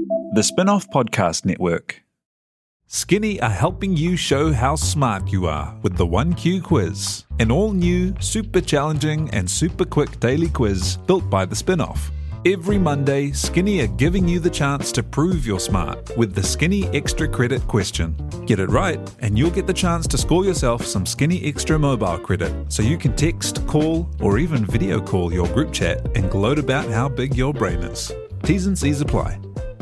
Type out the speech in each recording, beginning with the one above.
The Spin-Off Podcast Network. Skinny are helping you show how smart you are with the 1Q quiz, an all-new, super challenging and super quick daily quiz built by the Spin-Off. Every Monday, Skinny are giving you the chance to prove you're smart with the Skinny Extra Credit question. Get it right, and you'll get the chance to score yourself some Skinny Extra mobile credit so you can text, call, or even video call your group chat and gloat about how big your brain is. T's and C's apply.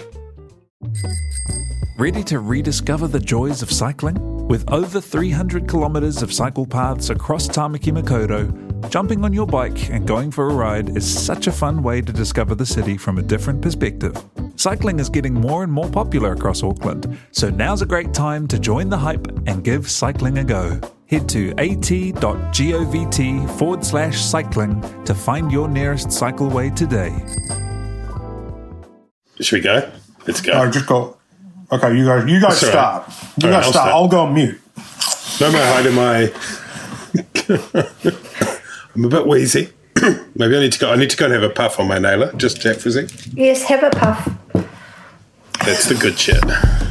Ready to rediscover the joys of cycling? With over 300 kilometres of cycle paths across Tāmaki Makaurau, jumping on your bike and going for a ride is such a fun way to discover the city from a different perspective. Cycling is getting more and more popular across Auckland, so now's a great time to join the hype and give cycling a go. Head to at.govt/cycling to find your nearest cycleway today. Should we go? Let's go. No, just go. Okay, you guys start. Right. You guys start. I'll go on mute. No more hiding my... I'm a bit wheezy. Maybe I need to go and have a puff on my nailer. Just Jack Frizzy. Yes, have a puff. That's the good shit.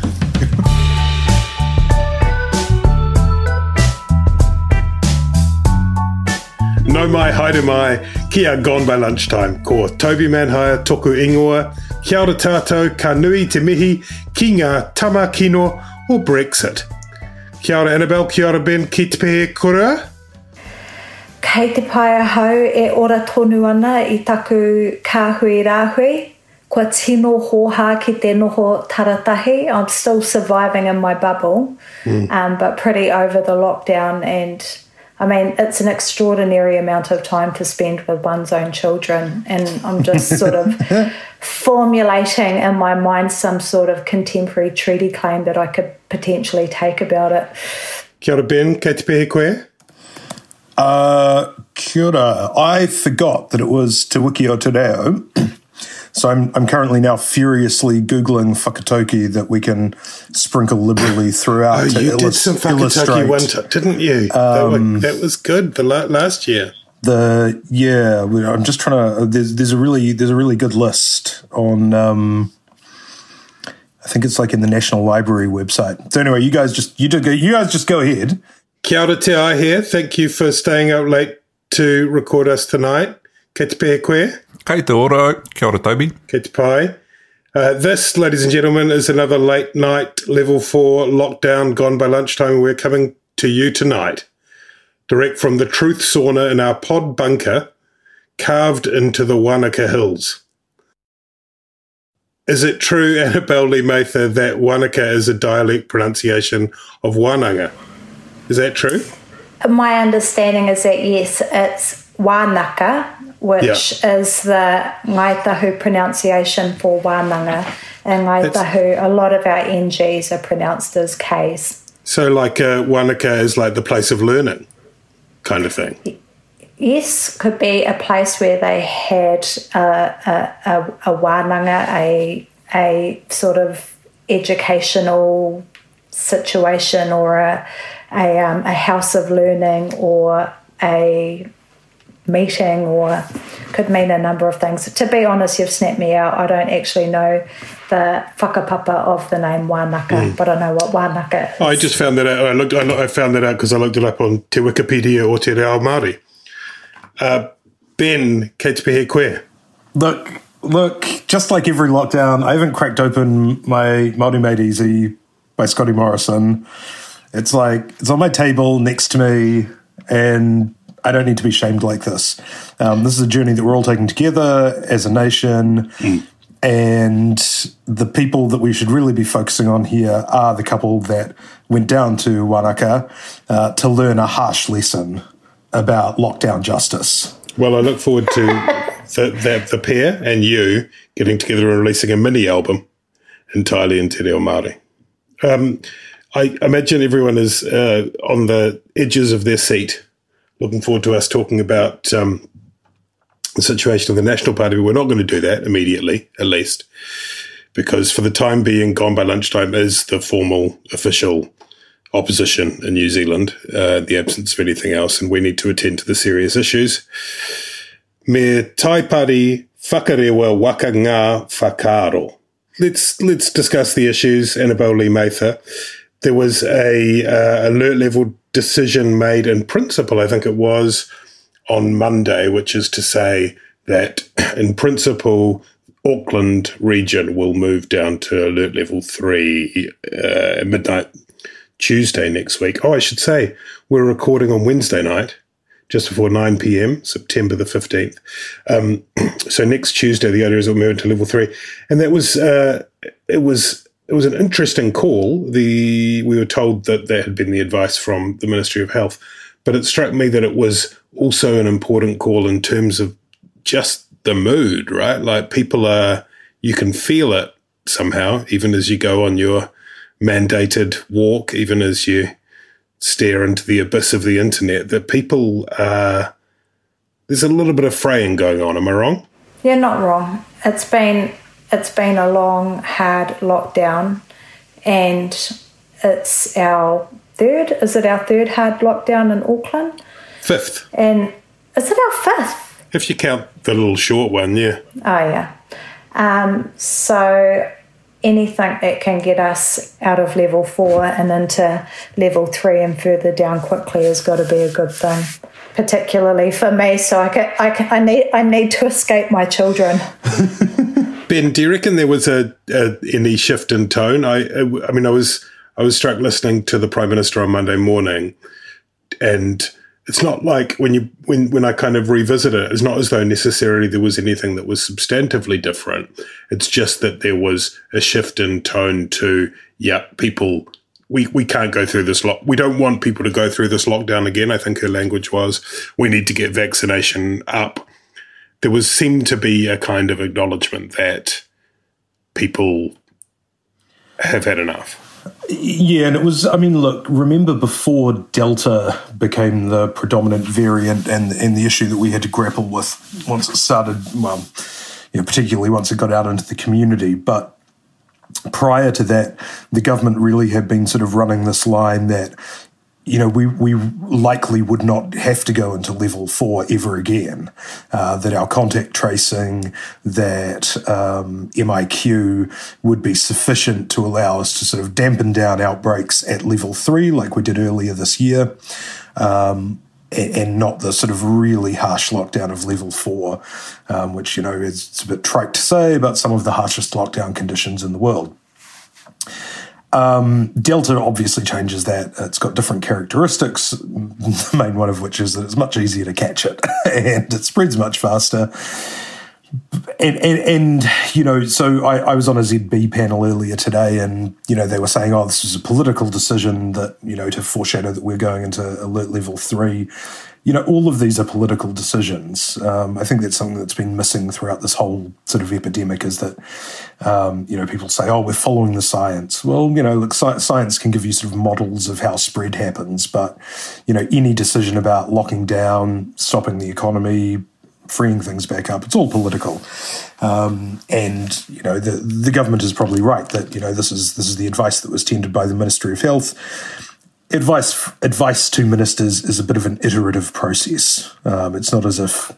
No mai haere mai, kia gone by lunchtime. Ko Toby Manhire toku ingoa, kia ora tātou, ka nui te mihi, ki ngā tama kino o Brexit. Kia ora Annabelle, kia ora Ben, ki te pehe kura? Kei te paia hau e ora tonu ana I taku kāhui rāhui. Kua tino hoha ki te noho taratahi. I'm still surviving in my bubble, but pretty over the lockdown. And I mean, it's an extraordinary amount of time to spend with one's own children. And I'm just sort of formulating in my mind some sort of contemporary treaty claim that I could potentially take about it. Kia ora Ben, kei te pehe koe? Kia ora. I forgot that it was Te Wiki o Te Reo. So I'm currently now furiously Googling whakatauki that we can sprinkle liberally throughout. Oh, you did some whakatauki one time, didn't you? That was good last year. I'm just trying to. There's a really good list on. I think it's like in the National Library website. So anyway, you guys just go ahead. Kia ora te ai here. Thank you for staying up late to record us tonight. Kei te pehe koe? Kei te ora, kia ora Toby. Kei te pai. This, ladies and gentlemen, is another late night level 4 lockdown gone by lunchtime. We're coming to you tonight, direct from the truth sauna in our pod bunker, carved into the Wanaka Hills. Is it true, Annabelle Lee Mather, that Wanaka is a dialect pronunciation of Wananga? Is that true? My understanding is that, yes, it's Wanaka, which is the Ngaitahu pronunciation for Wananga. And Ngaitahu, a lot of our NGs are pronounced as Ks. So like Wanaka is like the place of learning kind of thing? Yes, could be a place where they had a wānanga, a sort of educational situation, or a house of learning, or a meeting, or could mean a number of things. To be honest, you've snapped me out. I don't actually know the whakapapa of the name Wanaka, but I know what Wanaka is. I just found that out. I found that out because I looked it up on Te Wikipedia o Te Reo Māori. Ben, kei te pehe koe? Look, just like every lockdown, I haven't cracked open my Māori Made Easy by Scotty Morrison. It's like, it's on my table next to me, and I don't need to be shamed like this. This is a journey that we're all taking together as a nation, and the people that we should really be focusing on here are the couple that went down to Wanaka to learn a harsh lesson about lockdown justice. Well, I look forward to the pair and you getting together and releasing a mini album entirely in Te Reo Māori. I imagine everyone is on the edges of their seat, looking forward to us talking about the situation of the National Party. But we're not going to do that immediately, at least, because for the time being, Gone by Lunchtime is the formal, official opposition in New Zealand, the absence of anything else, and we need to attend to the serious issues. Me taipari whakarewa waka ngā whakaaro. let's discuss the issues. Annabelle Lee Mather. There was a alert level decision made in principle, I think it was, on Monday, which is to say that in principle, Auckland region will move down to alert level 3 midnight Tuesday next week. Oh, I should say, we're recording on Wednesday night, just before 9 p.m, September the 15th. So next Tuesday, the idea is it'll move into level 3. And that was, it was an interesting call. We were told that had been the advice from the Ministry of Health, but it struck me that it was also an important call in terms of just the mood, right? Like people you can feel it somehow, even as you go on your mandated walk, even as you stare into the abyss of the internet, that people, there's a little bit of fraying going on. Am I wrong? You're not wrong. It's been a long, hard lockdown, and it's our third. Is it our third hard lockdown in Auckland? 5th. And is it our 5th? If you count the little short one, yeah. Oh, yeah. So anything that can get us out of level 4 and into level 3 and further down quickly has got to be a good thing, particularly for me. So I need to escape my children. Ben, do you reckon there was any shift in tone? I mean, I was struck listening to the Prime Minister on Monday morning, and it's not like when I kind of revisit it, it's not as though necessarily there was anything that was substantively different. It's just that there was a shift in tone to, people, we can't go through this we don't want people to go through this lockdown again. I think her language was, we need to get vaccination up. There seemed to be a kind of acknowledgement that people have had enough. Yeah, and it was, I mean, look, remember before Delta became the predominant variant and the issue that we had to grapple with once it started, particularly once it got out into the community. But prior to that, the government really had been sort of running this line that, we likely would not have to go into level 4 ever again, that our contact tracing, that MIQ would be sufficient to allow us to sort of dampen down outbreaks at level 3 like we did earlier this year, and not the sort of really harsh lockdown of level 4, which, it's a bit trite to say, but some of the harshest lockdown conditions in the world. Delta obviously changes that. It's got different characteristics, the main one of which is that it's much easier to catch it and it spreads much faster. And so I was on a ZB panel earlier today, and, they were saying, this was a political decision that, to foreshadow that we're going into alert level 3. All of these are political decisions. I think that's something that's been missing throughout this whole sort of epidemic is that, people say, we're following the science. Well, look, science can give you sort of models of how spread happens, but, any decision about locking down, stopping the economy, freeing things back up, it's all political. And, the government is probably right that, this is the advice that was tendered by the Ministry of Health. Advice to ministers is a bit of an iterative process. It's not as if,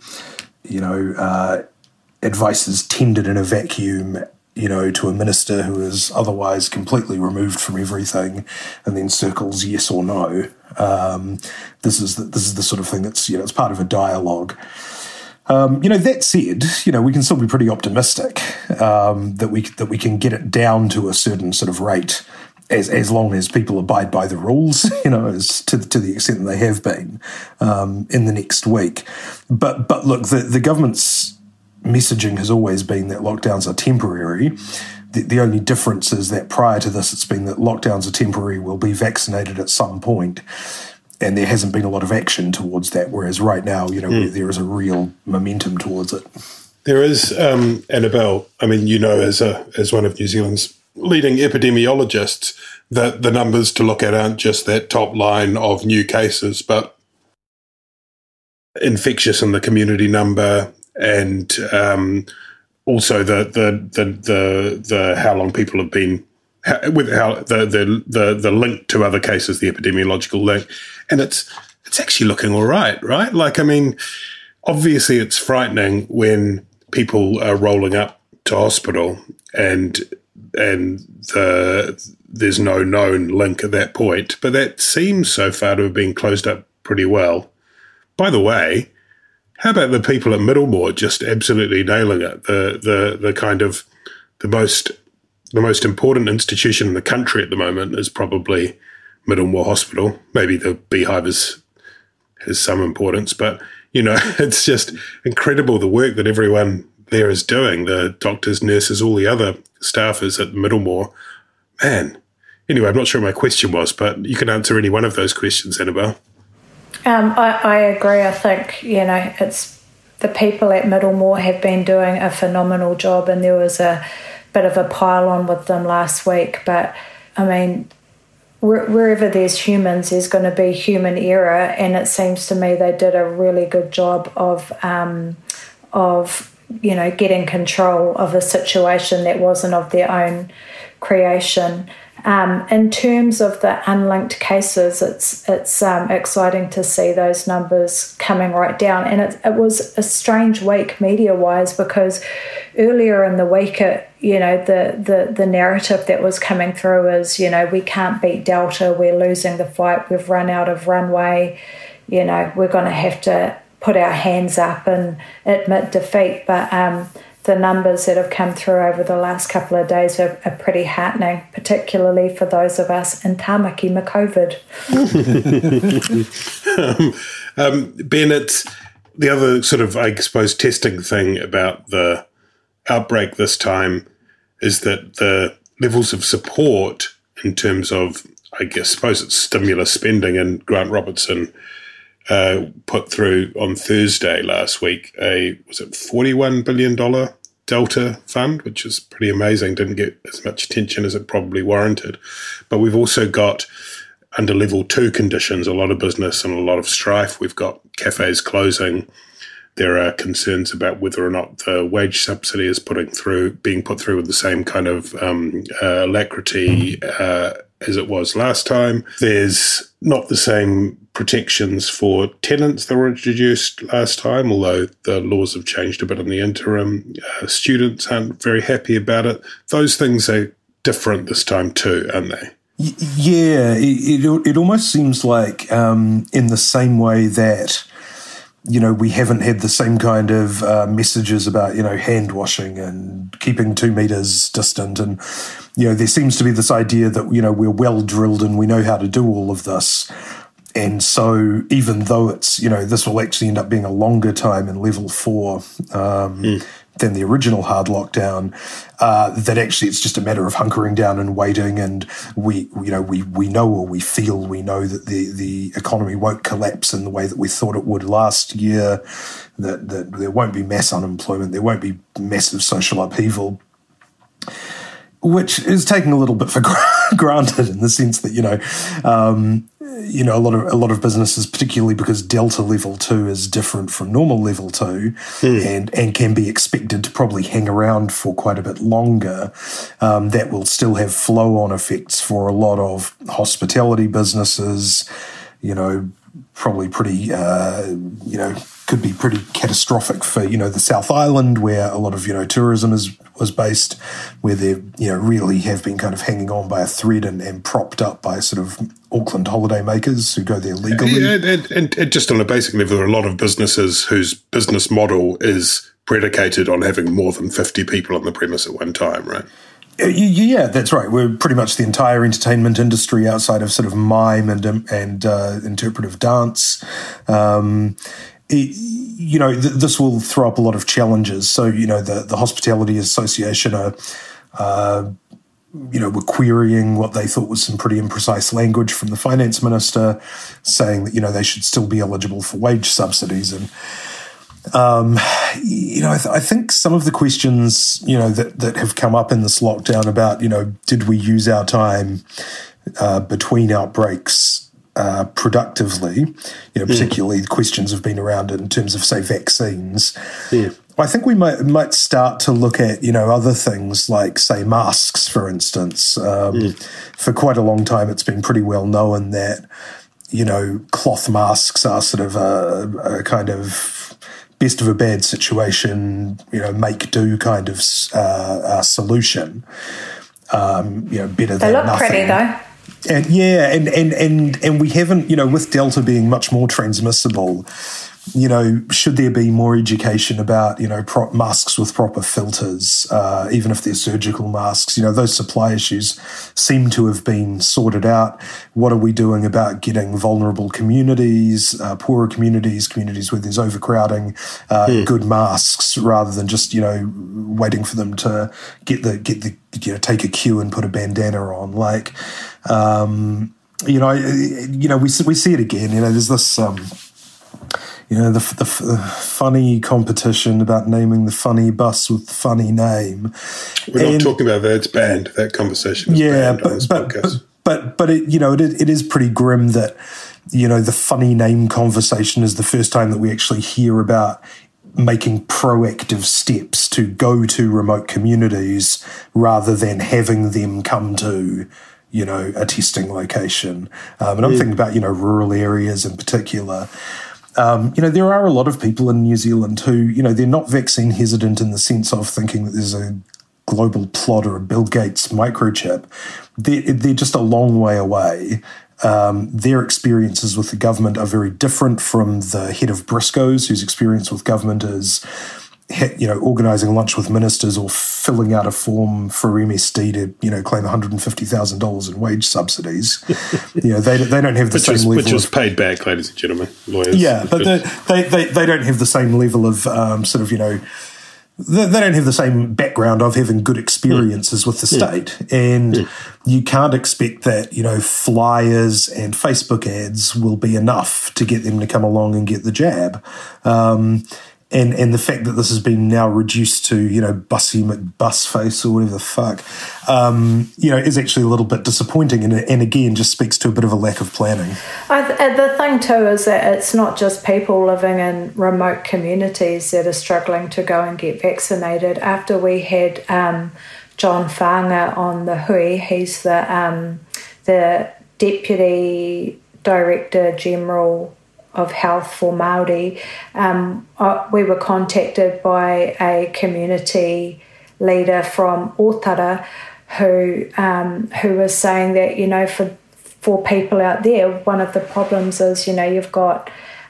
advice is tendered in a vacuum, to a minister who is otherwise completely removed from everything and then circles yes or no. This is the sort of thing that's, it's part of a dialogue. That said, we can still be pretty optimistic that we can get it down to a certain sort of rate as long as people abide by the rules, as to the extent that they have been in the next week. But look, the government's messaging has always been that lockdowns are temporary. The only difference is that prior to this, it's been that lockdowns are temporary, we'll be vaccinated at some point, and there hasn't been a lot of action towards that, whereas right now, there is a real momentum towards it. There is, Annabelle, I mean, as one of New Zealand's leading epidemiologists, that the numbers to look at aren't just that top line of new cases, but infectious in the community number, and also the how long people have been with how the link to other cases, the epidemiological link, and it's actually looking all right? Like, I mean, obviously it's frightening when people are rolling up to hospital and there's no known link at that point. But that seems so far to have been closed up pretty well. By the way, how about the people at Middlemore just absolutely nailing it? The kind of the most important institution in the country at the moment is probably Middlemore Hospital. Maybe the Beehive has some importance, but it's just incredible the work that everyone there is doing. The doctors, nurses, all the other staffers at Middlemore. Man. Anyway, I'm not sure what my question was, but you can answer any one of those questions, Annabelle. I agree. I think, it's the people at Middlemore have been doing a phenomenal job, and there was a bit of a pile-on with them last week. But, I mean, wherever there's humans, there's going to be human error, and it seems to me they did a really good job of getting control of a situation that wasn't of their own creation. In terms of the unlinked cases, it's exciting to see those numbers coming right down. And it was a strange week media-wise, because earlier in the week, the narrative that was coming through is, we can't beat Delta, we're losing the fight, we've run out of runway, we're going to have to put our hands up and admit defeat. But the numbers that have come through over the last couple of days are pretty heartening, particularly for those of us in Tamaki Macovid. Ben, it's the other sort of, I suppose, testing thing about the outbreak this time is that the levels of support in terms of, I suppose it's stimulus spending, and Grant Robertson put through on Thursday last week was it $41 billion Delta fund, which is pretty amazing. Didn't get as much attention as it probably warranted. But we've also got, under level 2 conditions, a lot of business and a lot of strife. We've got cafes closing. There are concerns about whether or not the wage subsidy is being put through with the same kind of alacrity as it was last time. There's not the same protections for tenants that were introduced last time, although the laws have changed a bit in the interim. Students aren't very happy about it. Those things are different this time too, aren't they? Yeah, it almost seems like in the same way that we haven't had the same kind of messages about, hand washing and keeping 2 meters distant. And, there seems to be this idea that, we're well drilled and we know how to do all of this. And so even though it's, this will actually end up being a longer time in level 4 than the original hard lockdown, that actually it's just a matter of hunkering down and waiting. And we know, or we feel we know that the economy won't collapse in the way that we thought it would last year, that there won't be mass unemployment, there won't be massive social upheaval, which is taking a little bit for granted in the sense that, a lot of businesses, particularly because Delta level 2 is different from normal level 2 and can be expected to probably hang around for quite a bit longer, that will still have flow-on effects for a lot of hospitality businesses, probably pretty, could be pretty catastrophic for, the South Island, where a lot of, tourism was based, where they, really have been kind of hanging on by a thread and propped up by sort of Auckland holidaymakers who go there legally. Yeah, and just on a basic level, there are a lot of businesses whose business model is predicated on having more than 50 people on the premise at one time, right? Yeah, that's right. We're pretty much the entire entertainment industry outside of sort of mime and interpretive dance. This will throw up a lot of challenges. So, the Hospitality Association were querying what they thought was some pretty imprecise language from the finance minister, saying that, they should still be eligible for wage subsidies. And, I think some of the questions, that have come up in this lockdown about, did we use our time between outbreaks productively, particularly the questions have been around in terms of, say, vaccines. Yeah. I think we might start to look at, other things like, say, masks, for instance. For quite a long time, it's been pretty well known that, cloth masks are sort of a kind of best of a bad situation, make do kind of solution. better than nothing. They look pretty though. And we haven't, with Delta being much more transmissible, should there be more education about, masks with proper filters, even if they're surgical masks, those supply issues seem to have been sorted out. What are we doing about getting vulnerable communities, poorer communities where there's overcrowding, good masks rather than just, waiting for them to get the take a queue and put a bandana on. We see it again. There's this, the funny competition about naming the funny bus with the funny name. We're not talking about that. It's banned. That conversation is banned on this podcast. But it is pretty grim that, the funny name conversation is the first time that we actually hear about making proactive steps to go to remote communities rather than having them come to, a testing location. And I'm thinking about, rural areas in particular. There are a lot of people in New Zealand who, they're not vaccine hesitant in the sense of thinking that there's a global plot or a Bill Gates microchip. They're just a long way away. Their experiences with the government are very different from the head of Briscoe's, whose experience with government is, organising lunch with ministers or filling out a form for MSD to, claim $150,000 in wage subsidies. They don't have the same level, which was paid back, ladies and gentlemen, lawyers. Yeah, but they don't have the same level of they don't have the same background of having good experiences with the state. And you can't expect that, flyers and Facebook ads will be enough to get them to come along and get the jab. And the fact that this has been now reduced to, Bussy McBusface or whatever the fuck, is actually a little bit disappointing and again just speaks to a bit of a lack of planning. The thing too is that it's not just people living in remote communities that are struggling to go and get vaccinated. After we had John Whanga on the Hui, he's the Deputy Director General of Health for Māori, we were contacted by a community leader from Otara who was saying that, for people out there, one of the problems is, you've got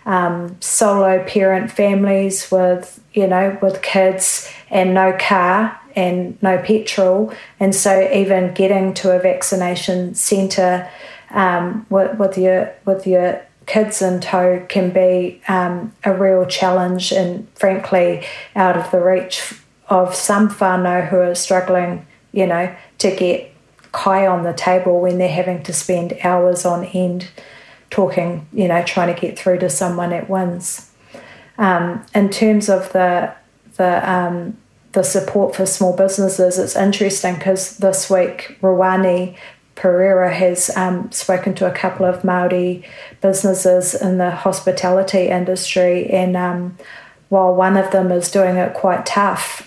solo parent families with kids and no car and no petrol, and so even getting to a vaccination centre with your kids in tow can be a real challenge and frankly out of the reach of some whānau who are struggling, to get kai on the table when they're having to spend hours on end talking, trying to get through to someone at wins. In terms of the support for small businesses, it's interesting because this week Rawani Pereira has spoken to a couple of Māori businesses in the hospitality industry, and while one of them is doing it quite tough,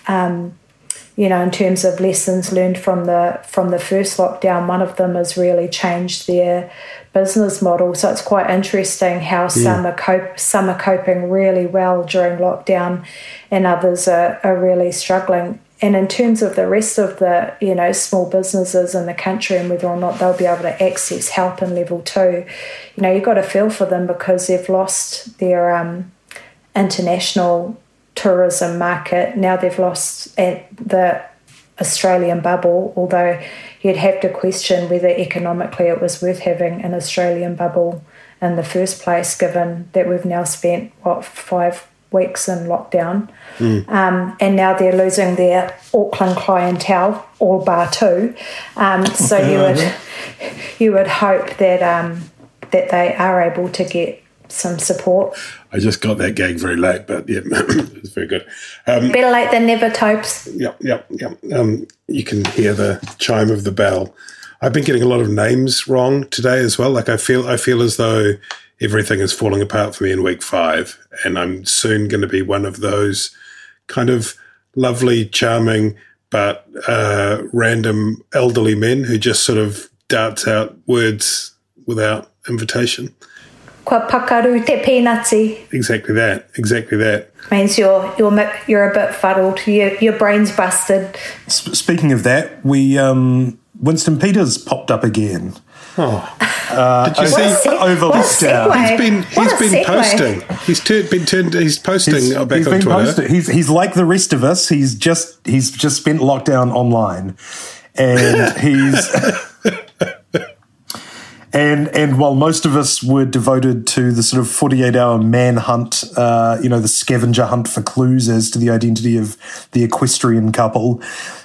in terms of lessons learned from the first lockdown, one of them has really changed their business model. So it's quite interesting how some are coping really well during lockdown, and others are really struggling. And in terms of the rest of the, small businesses in the country and whether or not they'll be able to access help in level 2, you've got to feel for them because they've lost their international tourism market. Now they've lost the Australian bubble, although you'd have to question whether economically it was worth having an Australian bubble in the first place, given that we've now spent, 5 weeks in lockdown, and now they're losing their Auckland clientele, all bar 2. So you would hope that that they are able to get some support. I just got that gag very late, but yeah, it's very good. Better late than never, Topes. Yep. You can hear the chime of the bell. I've been getting a lot of names wrong today as well. Like I feel as though everything is falling apart for me in week 5, and I'm soon going to be one of those kind of lovely, charming, but random elderly men who just sort of darts out words without invitation. Kua pakaru te peanutsy. Exactly that. Means you're a bit fuddled. Your brain's busted. Speaking of that, we Winston Peters popped up again. Did you see over lockdown? He's been posting. He's posting back on Twitter. He's like the rest of us. He's just spent lockdown online, and and while most of us were devoted to the sort of 48-hour manhunt, the scavenger hunt for clues as to the identity of the equestrian couple.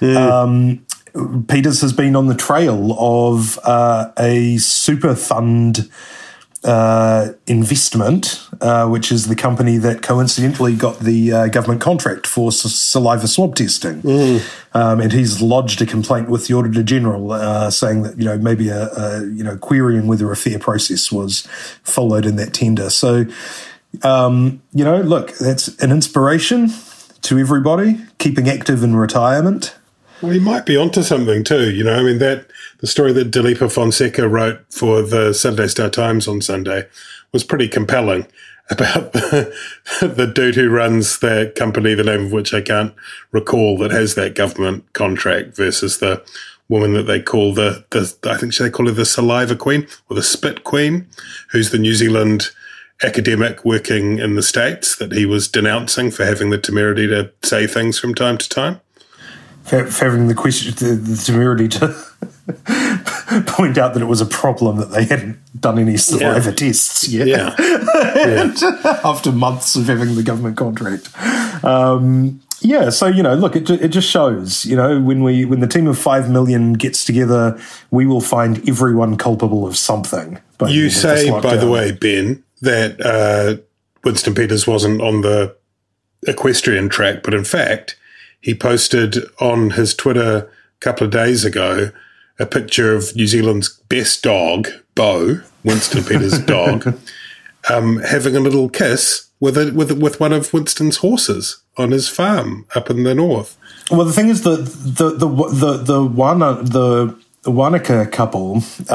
Peters has been on the trail of a super fund investment, which is the company that coincidentally got the government contract for saliva swab testing. And he's lodged a complaint with the Auditor General saying that, maybe querying whether a fair process was followed in that tender. So, look, that's an inspiration to everybody, keeping active in retirement. Well, he might be onto something too, the story that Dilipa Fonseca wrote for the Sunday Star Times on Sunday was pretty compelling about the dude who runs the company, the name of which I can't recall, that has that government contract versus the woman that they call I think they call her the Saliva Queen or the Spit Queen, who's the New Zealand academic working in the States that he was denouncing for having the temerity to say things from time to time. Having the temerity to point out that it was a problem that they hadn't done any saliva tests yet. Yeah. After months of having the government contract. So, look, it just shows, when the team of 5 million gets together, we will find everyone culpable of something. But you say, by the way, Ben, that Winston Peters wasn't on the equestrian track, but in fact, he posted on his Twitter a couple of days ago a picture of New Zealand's best dog, Bo, Winston Peters' dog, having a little kiss with one of Winston's horses on his farm up in the north. Well, the thing is, the Wanaka couple,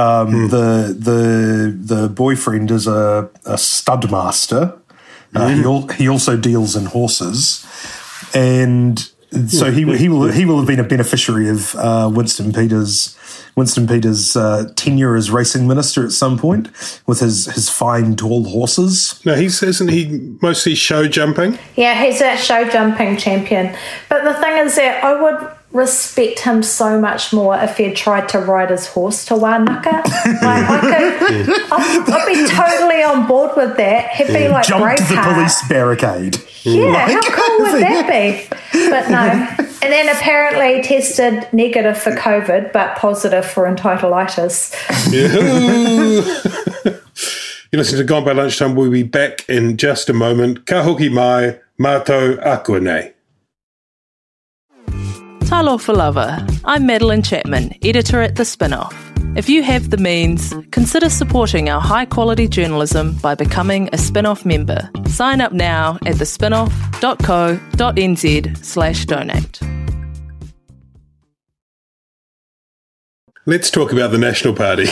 the boyfriend is a stud master. He also deals in horses, and so he will have been a beneficiary of Winston Peters' tenure as racing minister at some point with his fine tall horses. No, isn't he mostly show jumping? Yeah, he's a show jumping champion. But the thing is that I would respect him so much more if he'd tried to ride his horse to Wanaka. I'd be totally on board with that. He'd be like Jumped the police barricade. Yeah, how cool would that be? But no. And then apparently tested negative for COVID, but positive for entitleitis. You listen to Gone by Lunchtime. We'll be back in just a moment. Ka hoki mai, mātou akua nei. Talofa Lover. I'm Madeline Chapman, editor at The Spinoff. If you have the means, consider supporting our high-quality journalism by becoming a Spinoff member. Sign up now at thespinoff.co.nz/donate. Let's talk about the National Party.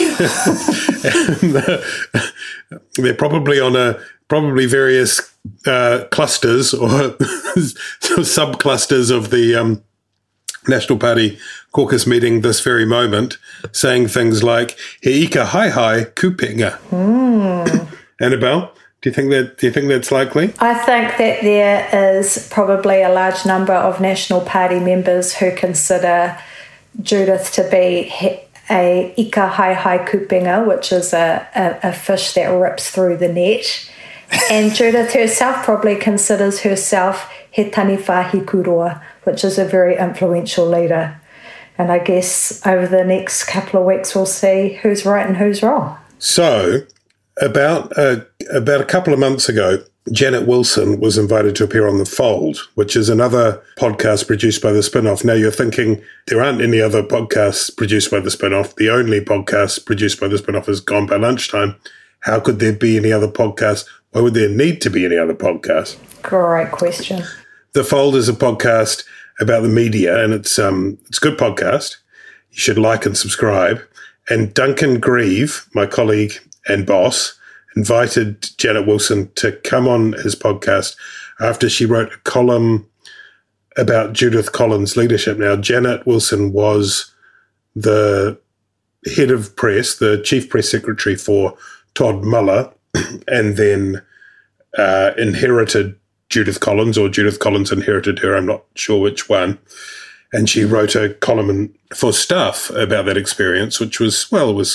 They're probably on various clusters or sub-clusters of the National Party caucus meeting this very moment, saying things like "He ika hai hai kupenga." Annabelle, do you think that's likely? I think that there is probably a large number of National Party members who consider Judith to be a ika hai hai kupenga, which is a fish that rips through the net. And Judith herself probably considers herself he taniwhahi kuroa, which is a very influential leader. And I guess over the next couple of weeks we'll see who's right and who's wrong. So about a couple of months ago, Janet Wilson was invited to appear on The Fold, which is another podcast produced by The Spinoff. Now you're thinking there aren't any other podcasts produced by The Spinoff. The only podcast produced by The Spinoff is Gone by Lunchtime. How could there be any other podcast? Why would there need to be any other podcast? Great question. The Fold is a podcast about the media, and it's a good podcast. You should like and subscribe. And Duncan Grieve, my colleague and boss, invited Janet Wilson to come on his podcast after she wrote a column about Judith Collins' leadership. Now, Janet Wilson was the head of press, the chief press secretary for Todd Muller, and then inherited Judith Collins, or Judith Collins inherited her, I'm not sure which one. And she wrote a column for Stuff about that experience, which was, well, it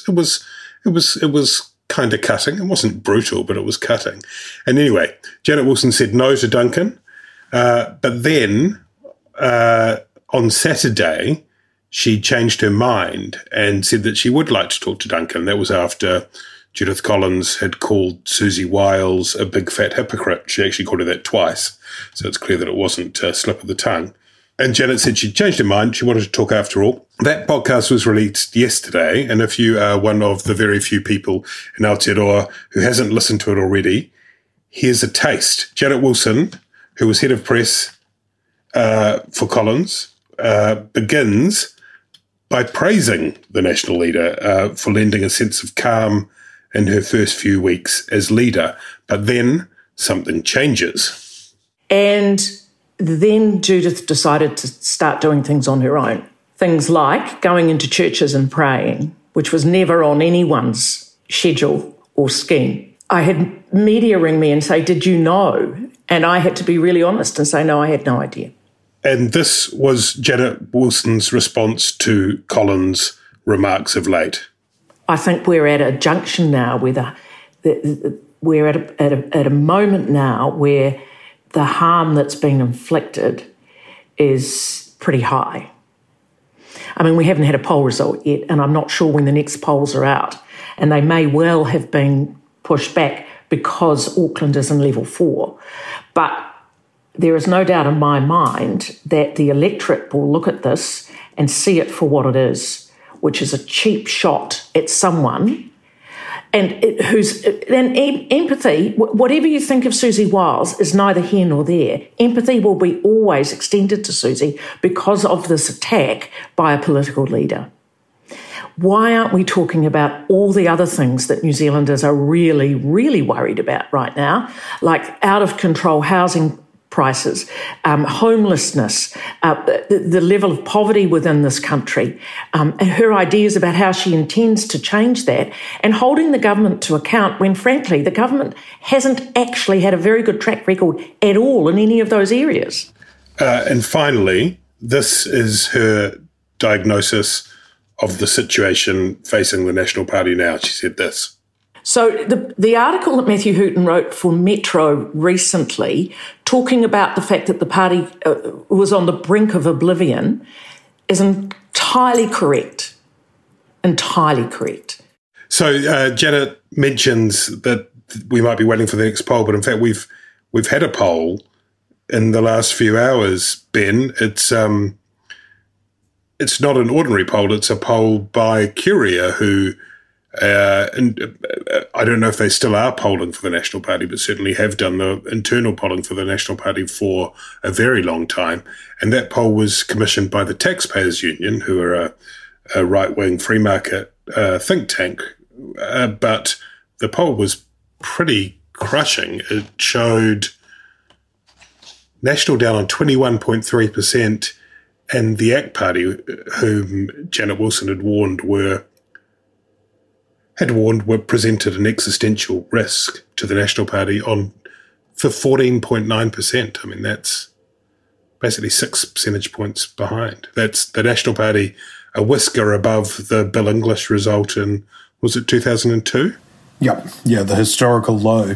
was kind of cutting. It wasn't brutal, but it was cutting. And anyway, Janet Wilson said no to Duncan. But then on Saturday, she changed her mind and said that she would like to talk to Duncan. That was after Judith Collins had called Susie Wiles a big fat hypocrite. She actually called her that twice. So it's clear that it wasn't a slip of the tongue. And Janet said she'd changed her mind. She wanted to talk after all. That podcast was released yesterday. And if you are one of the very few people in Aotearoa who hasn't listened to it already, here's a taste. Janet Wilson, who was head of press for Collins, begins by praising the national leader for lending a sense of calm in her first few weeks as leader. But then something changes. And then Judith decided to start doing things on her own. Things like going into churches and praying, which was never on anyone's schedule or scheme. I had media ring me and say, "Did you know?" And I had to be really honest and say, no, I had no idea. And this was Janet Wilson's response to Collins' remarks of late. I think we're at a junction now where we're at a moment now where the harm that's been inflicted is pretty high. I mean, we haven't had a poll result yet, and I'm not sure when the next polls are out. And they may well have been pushed back because Auckland is in level 4. But there is no doubt in my mind that the electorate will look at this and see it for what it is, which is a cheap shot at someone. And empathy, whatever you think of Susie Wiles, is neither here nor there. Empathy will be always extended to Susie because of this attack by a political leader. Why aren't we talking about all the other things that New Zealanders are really, really worried about right now, like out-of-control housing prices, homelessness, the level of poverty within this country, and her ideas about how she intends to change that, and holding the government to account when, frankly, the government hasn't actually had a very good track record at all in any of those areas. And finally, this is her diagnosis of the situation facing the National Party now. She said this. So the article that Matthew Hooton wrote for Metro recently, talking about the fact that the party was on the brink of oblivion, is entirely correct. Entirely correct. So Janet mentions that we might be waiting for the next poll, but in fact we've had a poll in the last few hours, Ben. It's not an ordinary poll. It's a poll by Curia, who and I don't know if they still are polling for the National Party, but certainly have done the internal polling for the National Party for a very long time. And that poll was commissioned by the Taxpayers Union, who are a right-wing free market think tank. But the poll was pretty crushing. It showed National down on 21.3%, and the ACT Party, whom Janet Wilson had warned were presented an existential risk to the National Party for 14.9%. I mean, that's basically 6 percentage points behind. That's the National Party a whisker above the Bill English result in, was it 2002? Yep. Yeah, the historical low.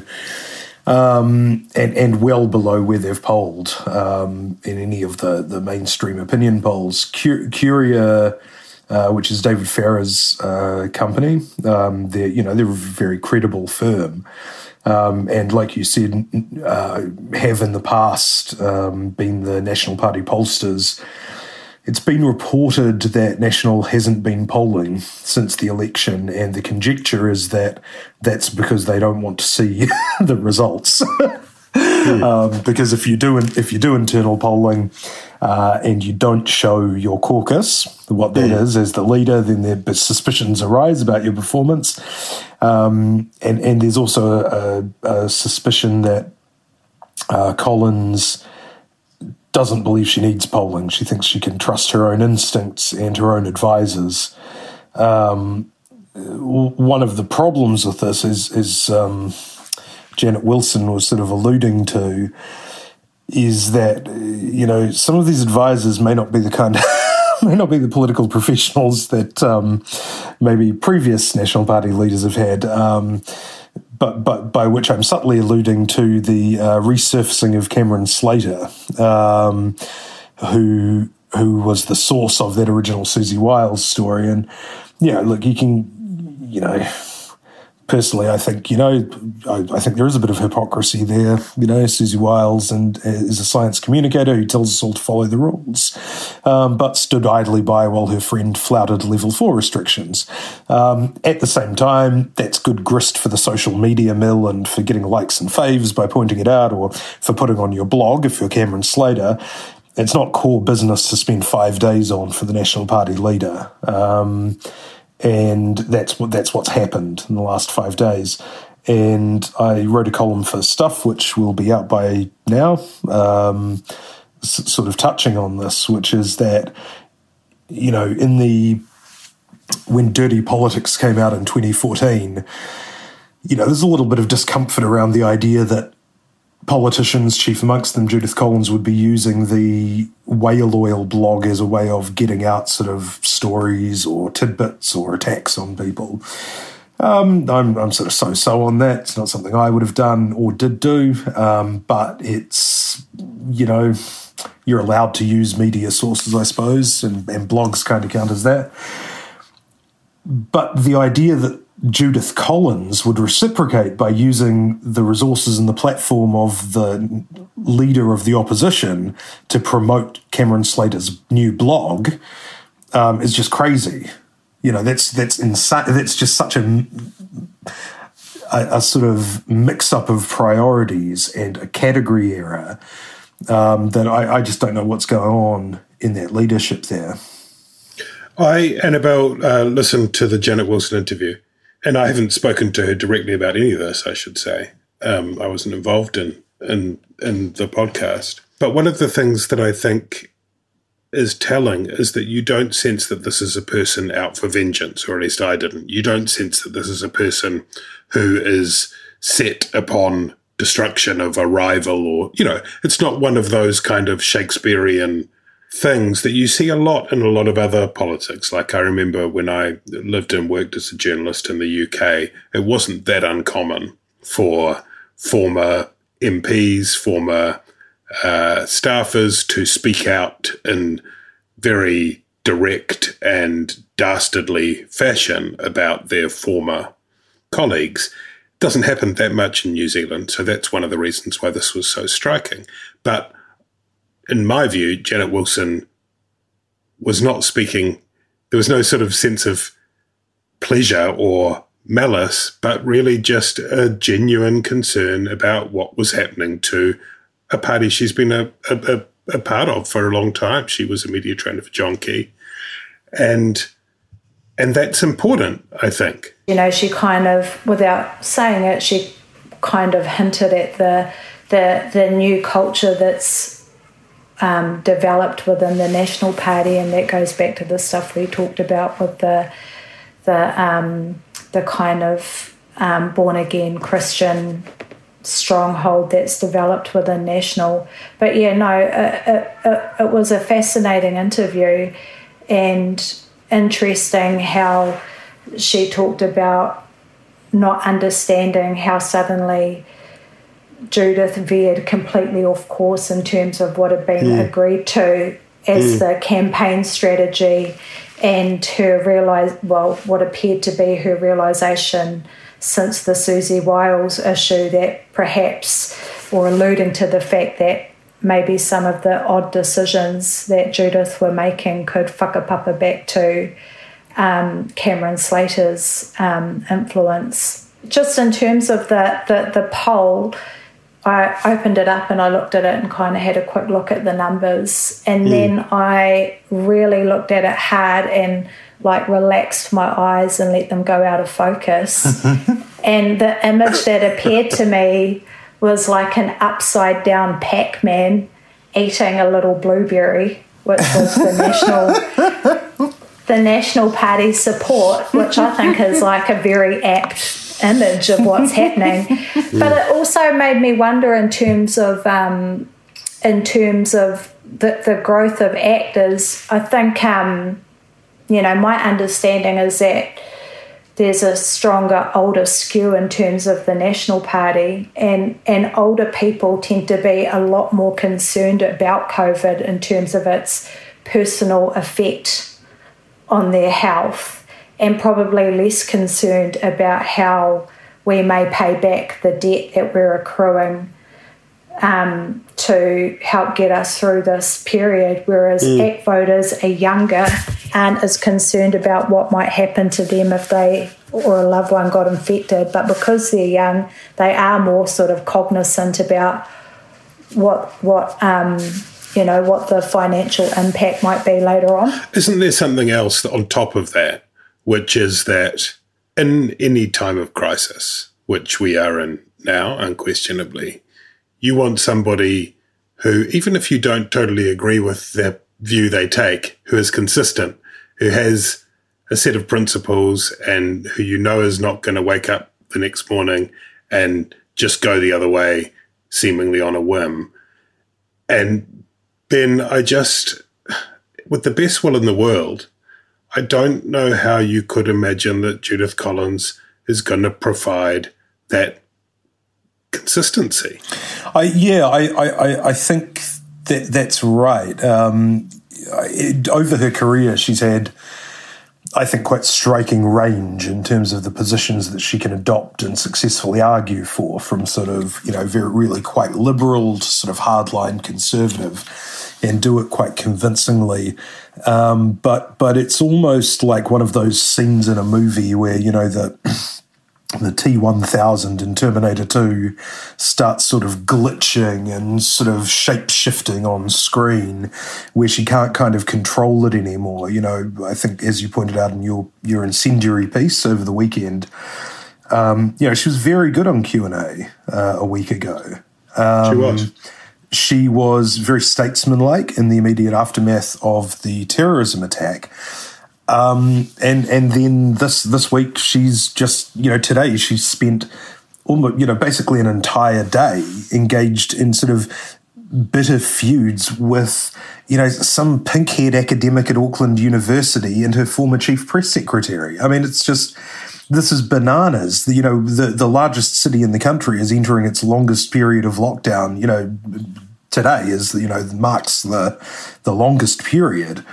And well below where they've polled in any of the mainstream opinion polls. Curia, which is David Farrer's company, they're a very credible firm, and like you said, have in the past been the National Party pollsters. It's been reported that National hasn't been polling since the election, and the conjecture is that that's because they don't want to see the results. Because if you do internal polling and you don't show your caucus what that is as the leader, then the suspicions arise about your performance, and there's also a suspicion that Collins doesn't believe she needs polling. She thinks she can trust her own instincts and her own advisors. One of the problems with this is Janet Wilson was sort of alluding to, is that, some of these advisors may not be the kind of may not be the political professionals that maybe previous National Party leaders have had, but by which I'm subtly alluding to the resurfacing of Cameron Slater, who was the source of that original Susie Wiles story. And, look, you can, personally, I think, I think there is a bit of hypocrisy there. Susie Wiles is a science communicator who tells us all to follow the rules, but stood idly by while her friend flouted level 4 restrictions. At the same time, that's good grist for the social media mill and for getting likes and faves by pointing it out, or for putting on your blog if you're Cameron Slater. It's not core business to spend 5 days on for the National Party leader. And that's what's happened in the last 5 days. And I wrote a column for Stuff, which will be out by now, sort of touching on this, which is that, when Dirty Politics came out in 2014, there's a little bit of discomfort around the idea that politicians, chief amongst them Judith Collins, would be using the whale oil blog as a way of getting out sort of stories or tidbits or attacks on people. I'm sort of so-so on that. It's not something I would have done or did do, but it's, you're allowed to use media sources, I suppose, and blogs kind of count as that. But the idea that Judith Collins would reciprocate by using the resources and the platform of the leader of the opposition to promote Cameron Slater's new blog is just crazy. That's insane. That's just such a sort of mix-up of priorities and a category error that I just don't know what's going on in that leadership there. Annabelle, listened to the Janet Wilson interview. And I haven't spoken to her directly about any of this, I should say. I wasn't involved in the podcast. But one of the things that I think is telling is that you don't sense that this is a person out for vengeance, or at least I didn't. You don't sense that this is a person who is set upon destruction of a rival, or, it's not one of those kind of Shakespearean things that you see a lot in a lot of other politics. Like I remember when I lived and worked as a journalist in the UK, it wasn't that uncommon for former MPs, former staffers to speak out in very direct and dastardly fashion about their former colleagues. It doesn't happen that much in New Zealand, so that's one of the reasons why this was so striking. But in my view, Janet Wilson was not speaking. There was no sort of sense of pleasure or malice, but really just a genuine concern about what was happening to a party she's been a part of for a long time. She was a media trainer for John Key. And that's important, I think. She kind of, without saying it, she kind of hinted at the new culture that's developed within the National Party, and that goes back to the stuff we talked about with the kind of born again Christian stronghold that's developed within National. But it was a fascinating interview, and interesting how she talked about not understanding how suddenly Judith veered completely off course in terms of what had been agreed to as the campaign strategy, and what appeared to be her realisation since the Susie Wiles issue that perhaps, or alluding to the fact that maybe some of the odd decisions that Judith were making could whakapapa back to Cameron Slater's influence. Just in terms of the poll, I opened it up and I looked at it and kind of had a quick look at the numbers, and then I really looked at it hard and relaxed my eyes and let them go out of focus. And the image that appeared to me was like an upside down Pac-Man, eating a little blueberry, which was the National Party support, which I think is like a very apt image of what's happening. But it also made me wonder in terms of the growth of actors. I think, my understanding is that there's a stronger older skew in terms of the National Party, and older people tend to be a lot more concerned about COVID in terms of its personal effect on their health, and probably less concerned about how we may pay back the debt that we're accruing to help get us through this period, whereas ACT voters are younger, aren't as concerned about what might happen to them if they or a loved one got infected. But because they're young, they are more sort of cognizant about what the financial impact might be later on. Isn't there something else on top of that, which is that in any time of crisis, which we are in now, unquestionably, you want somebody who, even if you don't totally agree with the view they take, who is consistent, who has a set of principles, and who you know is not going to wake up the next morning and just go the other way, seemingly on a whim. And then with the best will in the world, I don't know how you could imagine that Judith Collins is going to provide that consistency. I think that's right. Over her career, she's had, I think, quite striking range in terms of the positions that she can adopt and successfully argue for, from sort of, very really quite liberal to sort of hardline conservative, and do it quite convincingly. But it's almost like one of those scenes in a movie where, the T-1000 in Terminator 2 starts sort of glitching and sort of shape-shifting on screen, where she can't kind of control it anymore. I think, as you pointed out in your incendiary piece over the weekend, she was very good on Q&A a week ago. She was. She was very statesmanlike in the immediate aftermath of the terrorism attack. And then this week, she's just, today she's spent almost, basically an entire day engaged in sort of bitter feuds with, some pink-haired academic at Auckland University and her former chief press secretary. I mean, it's just, this is bananas. The largest city in the country is entering its longest period of lockdown, today is, marks the longest period.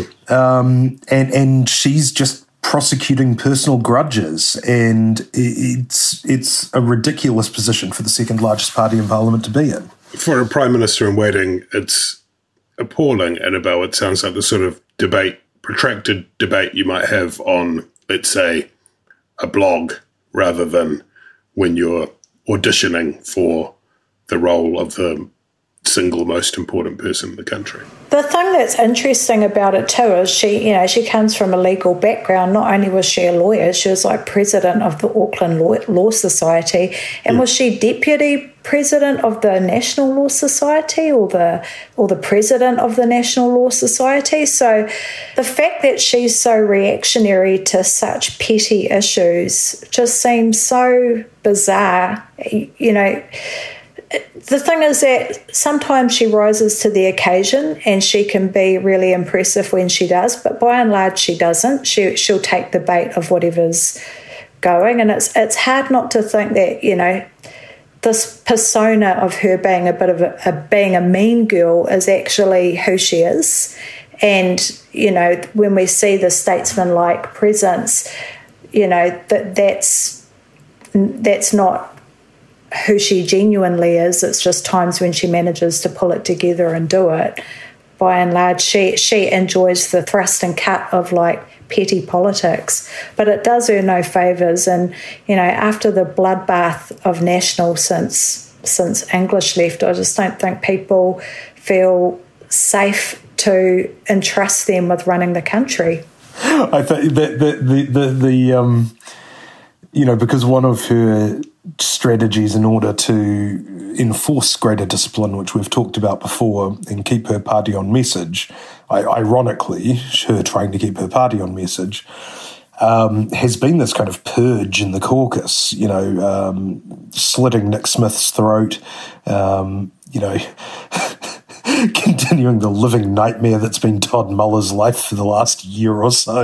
And she's just prosecuting personal grudges, and it's a ridiculous position for the second largest party in Parliament to be in. For a Prime Minister in waiting, it's appalling, Annabelle. It sounds like the sort of protracted debate you might have on, let's say, a blog, rather than when you're auditioning for the role of the single most important person in the country. The thing that's interesting about it too is she comes from a legal background. Not only was she a lawyer, she was like president of the Auckland Law Society, and was she deputy president of the National Law Society or the president of the National Law Society. So the fact that she's so reactionary to such petty issues just seems so bizarre. The thing is that sometimes she rises to the occasion and she can be really impressive when she does, but by and large she doesn't. She'll take the bait of whatever's going, and it's hard not to think that, this persona of her being a bit of being a mean girl is actually who she is. And, when we see the statesman-like presence, that's not who she genuinely is. It's just times when she manages to pull it together and do it. By and large, she enjoys the thrust and cut of petty politics, but it does her no favours. And after the bloodbath of National since English left, I just don't think people feel safe to entrust them with running the country. I think that because one of her strategies in order to enforce greater discipline, which we've talked about before, and keep her party on message, ironically, her trying to keep her party on message, has been this kind of purge in the caucus, slitting Nick Smith's throat, continuing the living nightmare that's been Todd Muller's life for the last year or so,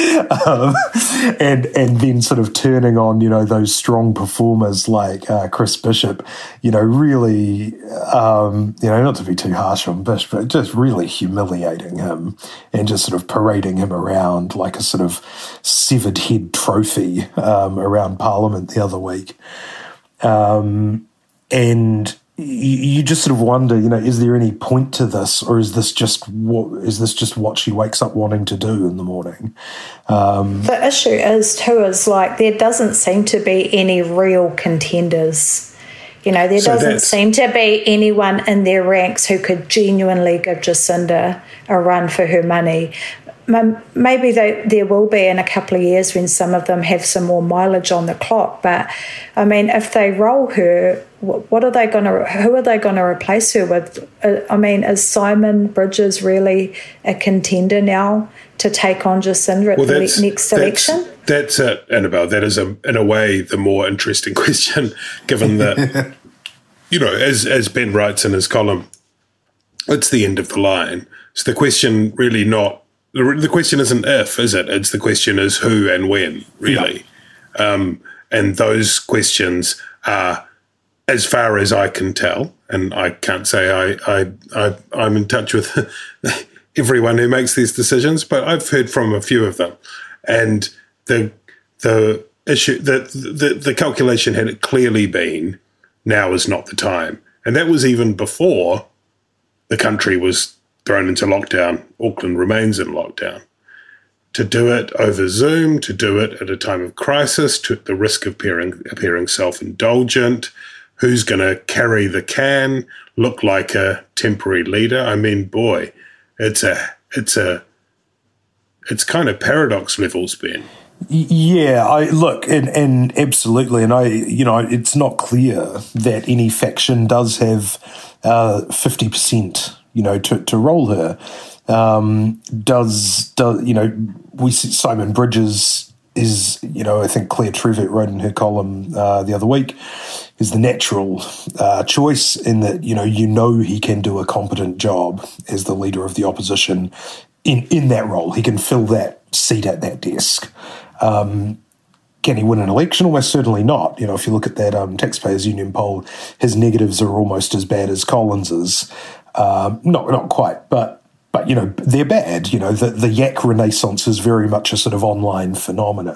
and then sort of turning on, those strong performers like Chris Bishop, really, not to be too harsh on Bish, but just really humiliating him and just sort of parading him around like a sort of severed head trophy around Parliament the other week. And you just sort of wonder, is there any point to this, or is this just what she wakes up wanting to do in the morning? The issue is like there doesn't seem to be any real contenders. There doesn't seem to be anyone in their ranks who could genuinely give Jacinda a run for her money. Maybe there will be in a couple of years when some of them have some more mileage on the clock. But I mean, if they roll her, who are they going to replace her with? Is Simon Bridges really a contender now to take on Jacinda at the next election? That's it, Annabelle. That is, in a way, the more interesting question, given that, as Ben writes in his column, it's the end of the line. So the question really not. The question isn't if, is it? It's the question is who and when, really. Yeah. And those questions are, as far as I can tell, and I can't say I'm in touch with everyone who makes these decisions, but I've heard from a few of them. And the issue, the calculation had clearly been, now is not the time. And that was even before the country was thrown into lockdown. Auckland remains in lockdown. To do it over Zoom, to do it at a time of crisis, to the risk of appearing self-indulgent, who's going to carry the can, look like a temporary leader. I mean, boy, it's kind of paradox levels, Ben. Yeah, and absolutely, and it's not clear that any faction does have 50%. To roll her. We see Simon Bridges is, I think Claire Trevitt wrote in her column the other week, is the natural choice in that, he can do a competent job as the leader of the opposition in that role. He can fill that seat at that desk. Can he win an election? Almost certainly not. If you look at that Taxpayers Union poll, his negatives are almost as bad as Collins's. Not quite, but they're bad. The yak renaissance is very much a sort of online phenomenon.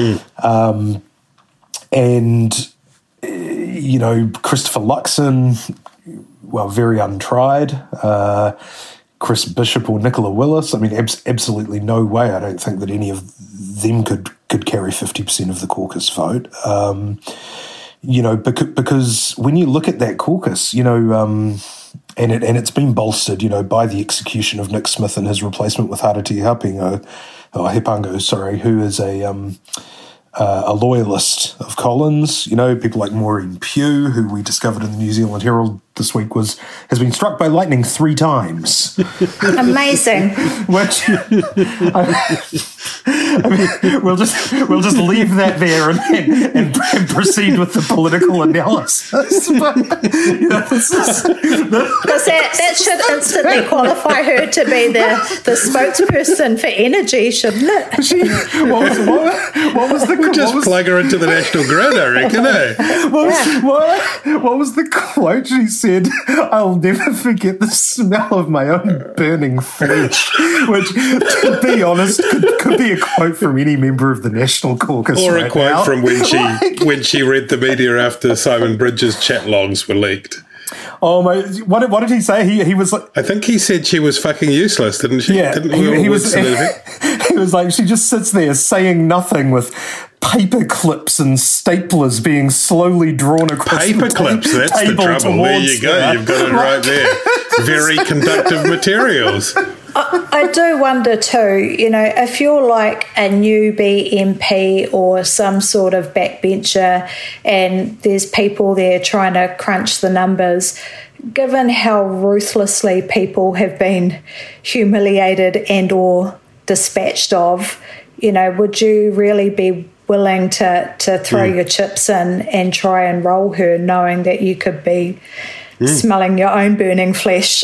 And Christopher Luxon, very untried. Chris Bishop or Nicola Willis. I mean, absolutely no way. I don't think that any of them could carry 50% of the caucus vote. Because when you look at that caucus, and it's been bolstered, by the execution of Nick Smith and his replacement with Harati Hepango, who is a loyalist of Collins. People like Maureen Pugh, who we discovered in the New Zealand Herald this week has been struck by lightning 3 times. Amazing. Which we'll just leave that there and proceed with the political analysis. But, that should instantly qualify her to be the spokesperson for energy, shouldn't it? What was the? We'll just plug her into the national grid, I reckon. What was the quote she said? I'll never forget the smell of my own burning flesh, which, to be honest, could be a quote from any member of the National Caucus. Or right a quote now. from when she read the media after Simon Bridges' chat logs were leaked. Oh my! What did he say? He was like, I think he said she was fucking useless, didn't she? Yeah, he was. He was like, she just sits there saying nothing with paper clips and staplers being slowly drawn across paper the clips. That's the trouble. There you go. You've got it right there. Very conductive materials. I do wonder too, if you're like a newbie MP or some sort of backbencher and there's people there trying to crunch the numbers, given how ruthlessly people have been humiliated and or dispatched of, would you really be willing to throw your chips in and try and roll her, knowing that you could be smelling your own burning flesh?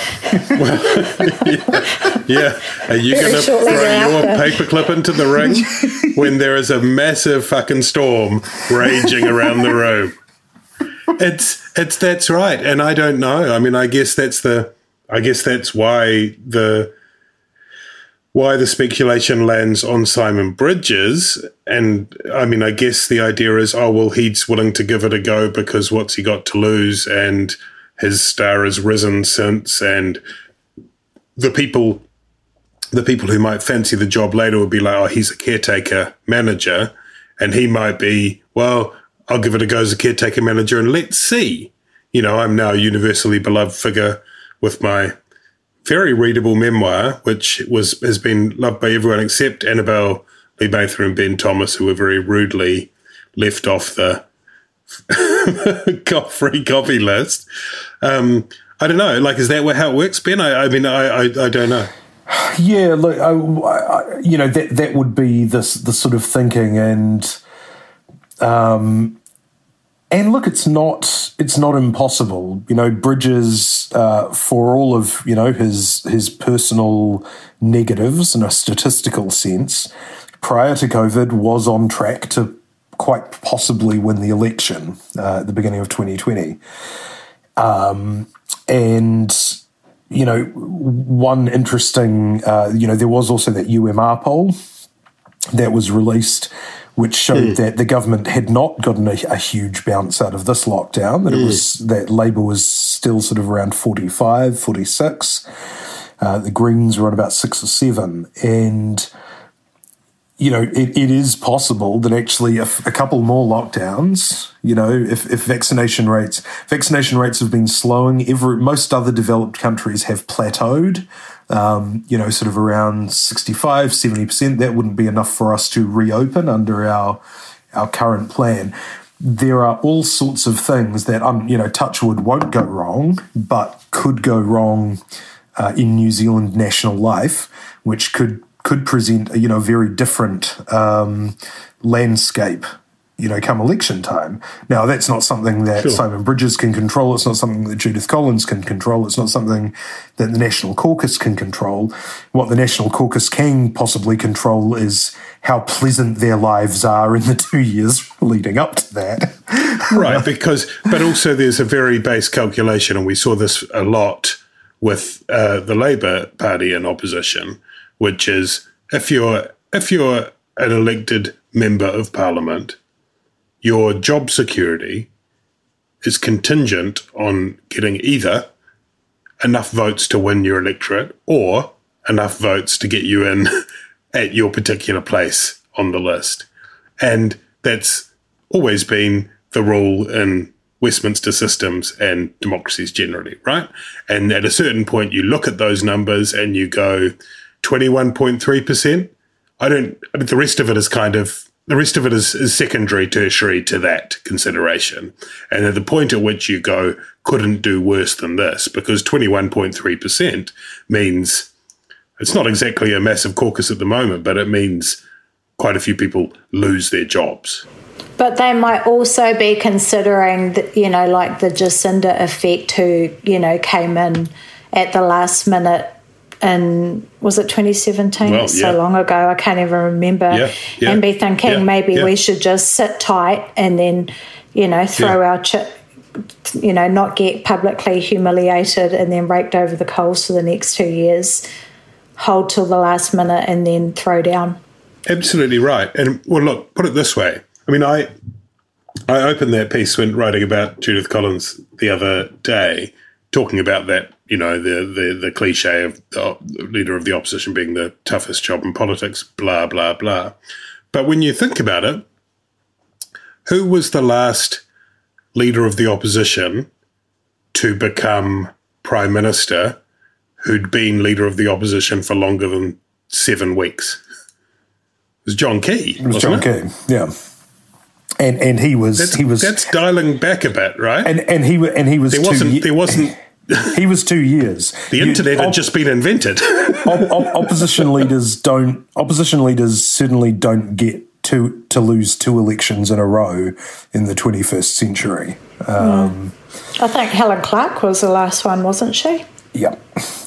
Yeah. Are you going to throw your paperclip into the ring when there is a massive fucking storm raging around the room? That's right. And I don't know. I mean, I guess that's why the speculation lands on Simon Bridges. And I mean, I guess the idea is, he's willing to give it a go because what's he got to lose? And his star has risen since. And the people who might fancy the job later would be like, he's a caretaker manager. And he might be, I'll give it a go as a caretaker manager and let's see. I'm now a universally beloved figure with my very readable memoir, which has been loved by everyone except Annabelle Lee Mather and Ben Thomas, who were very rudely left off the free copy list. I don't know. Like, is that how it works, Ben? I mean, I don't know. Yeah, look, that would be the sort of thinking, and look, it's not impossible. Bridges, for all of his personal negatives in a statistical sense, prior to COVID, was on track to quite possibly win the election at the beginning of 2020. One interesting, there was also that UMR poll that was released, which showed that the government had not gotten a huge bounce out of this lockdown, that Labour was still sort of around 45, 46. The Greens were at about 6 or 7. And, it is possible that actually a couple more lockdowns, if vaccination rates have been slowing, most other developed countries have plateaued, sort of around 65, 70%, that wouldn't be enough for us to reopen under our current plan. There are all sorts of things that, touch wood, won't go wrong, but could go wrong in New Zealand national life, which could present a very different landscape, come election time. Now, that's not something that Simon Bridges can control. It's not something that Judith Collins can control. It's not something that the National Caucus can control. What the National Caucus can possibly control is how pleasant their lives are in the 2 years leading up to that. Right, but also there's a very base calculation, and we saw this a lot with the Labour Party in opposition, which is if you're an elected member of Parliament, your job security is contingent on getting either enough votes to win your electorate or enough votes to get you in at your particular place on the list. And that's always been the rule in Westminster systems and democracies generally, right? And at a certain point, you look at those numbers and you go 21.3%. The rest of it is secondary, tertiary to that consideration. And at the point at which you go, couldn't do worse than this, because 21.3% means it's not exactly a massive caucus at the moment, but it means quite a few people lose their jobs. But they might also be considering, like the Jacinda effect, who, came in at the last minute in, was it 2017? Well, so long ago, I can't even remember. Yeah. And be thinking maybe we should just sit tight and then, throw our chip, not get publicly humiliated and then raked over the coals for the next 2 years, hold till the last minute and then throw down. Absolutely right. And, well, look, put it this way. I mean, I opened that piece when writing about Judith Collins the other day, talking about that, the cliche of the leader of the opposition being the toughest job in politics, blah, blah, blah. But when you think about it, who was the last leader of the opposition to become Prime Minister who'd been leader of the opposition for longer than 7 weeks. It was John Key. It was John Key, yeah. And he was that's dialing back a bit, right? And he was there wasn't he was 2 years. The internet had just been invented. Opposition leaders certainly don't get to lose 2 elections in a row in the 21st century. I think Helen Clark was the last one, wasn't she? Yep.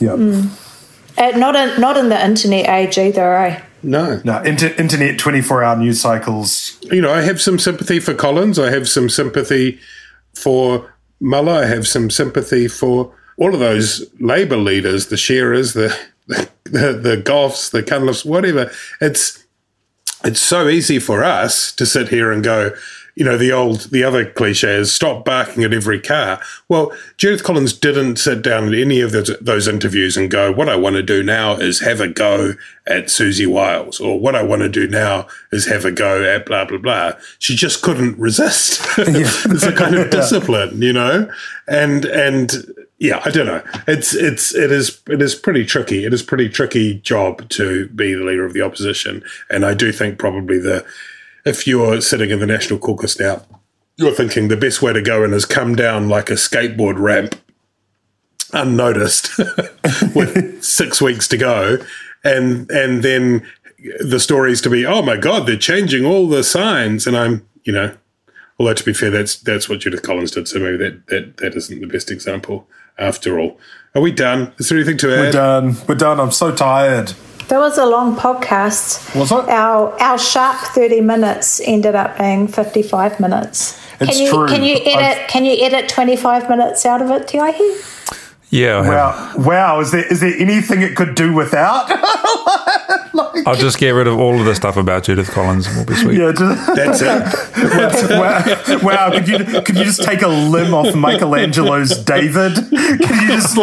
Not in the internet age either, eh? No. Internet 24-hour news cycles. I have some sympathy for Collins. I have some sympathy for Muller. I have some sympathy for all of those Labour leaders, the Shearers, the Goffs, the Cunliffes, whatever. It's so easy for us to sit here and go, the other cliche is stop barking at every car. Well, Judith Collins didn't sit down in any of those interviews and go, what I want to do now is have a go at Susie Wiles, or what I want to do now is have a go at blah, blah, blah. She just couldn't resist. It's a kind of discipline, and yeah, I don't know. It is pretty tricky. It is a pretty tricky job to be the leader of the opposition. And I do think probably if you're sitting in the National Caucus now, you're thinking the best way to go in is come down like a skateboard ramp unnoticed with 6 weeks to go. And then the stories to be, oh my God, they're changing all the signs. And I'm, although to be fair, that's what Judith Collins did. So maybe that isn't the best example after all. Are we done? Is there anything to add? We're done. I'm so tired. That was a long podcast. Was it? Our sharp 30 minutes ended up being 55 minutes. It's true. Can you edit 25 minutes out of it, Tiahi? Yeah. Wow. Is there anything it could do without? I'll just get rid of all of the stuff about Judith Collins and we'll be sweet. Yeah, that's it. Wow. Could you just take a limb off Michelangelo's David? Could you just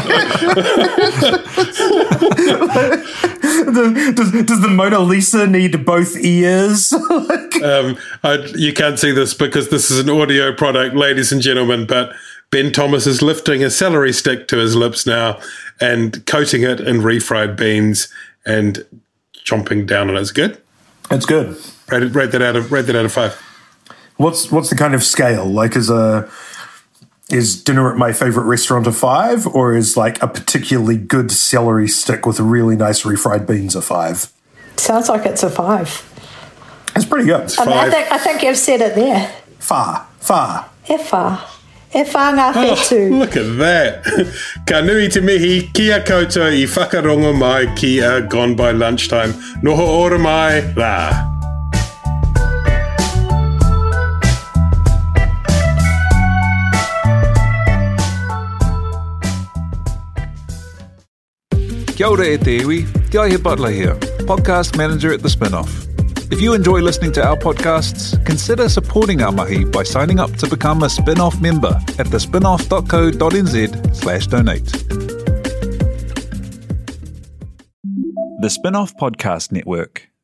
does the Mona Lisa need both ears? You can't see this because this is an audio product, ladies and gentlemen, but Ben Thomas is lifting a celery stick to his lips now and coating it in refried beans and chomping down on it. It's good. It's good. Rate that out of 5. What's the kind of scale? Like, is dinner at my favorite restaurant a 5, or is like a particularly good celery stick with really nice refried beans a 5? Sounds like it's a 5. It's pretty good. I think you've said it there. Far. E whanga whetu. Look at that. Ka nui te mihi, kia koutou I whakarongo mai ki a Gone by Lunchtime. Noho ora mai la. Kia ora e te iwi, Te Aihe Butler here, podcast manager at The Spinoff. If you enjoy listening to our podcasts, consider supporting our mahi by signing up to become a Spinoff member at thespinoff.co.nz/donate. The Spinoff Podcast Network.